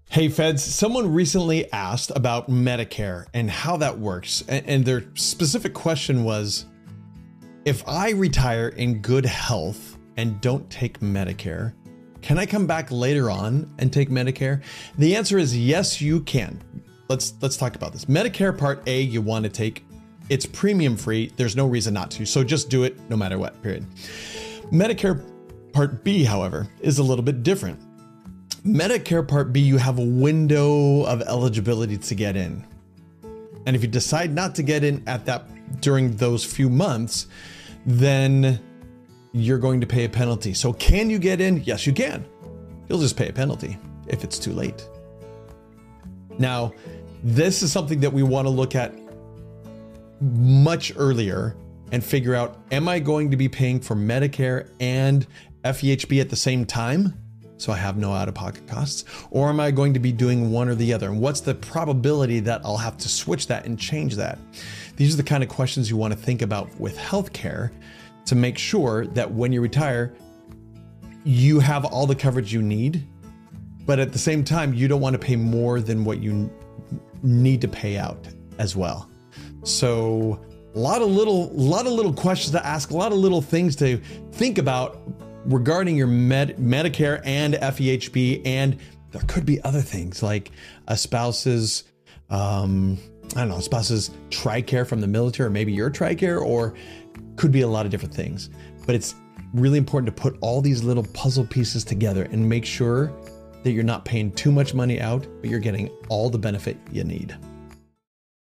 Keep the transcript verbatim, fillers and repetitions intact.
Hey Feds, someone recently asked about Medicare and how that works. And their specific question was, if I retire in good health and don't take Medicare, can I come back later on and take Medicare? The answer is yes, you can. Let's let's talk about this. Medicare Part A, you want to take. It's premium free. There's no reason not to. So just do it no matter what, period. Medicare Part B, however, is a little bit different. Medicare Part B, you have a window of eligibility to get in. And if you decide not to get in at that during those few months, then you're going to pay a penalty. So can you get in? Yes, you can. You'll just pay a penalty if it's too late. Now, this is something that we want to look at much earlier and figure out, am I going to be paying for Medicare and F E H B at the same time? So I have no out-of-pocket costs, or am I going to be doing one or the other? And what's the probability that I'll have to switch that and change that? These are the kind of questions you want to think about with healthcare to make sure that when you retire, you have all the coverage you need, but at the same time, you don't want to pay more than what you need to pay out as well. So a lot of little, lot of little questions to ask, a lot of little things to think about regarding your med Medicare and F E H B, and there could be other things like a spouse's, um, I don't know, a spouse's TRICARE from the military, or maybe your TRICARE, or could be a lot of different things. But it's really important to put all these little puzzle pieces together and make sure that you're not paying too much money out, but you're getting all the benefit you need.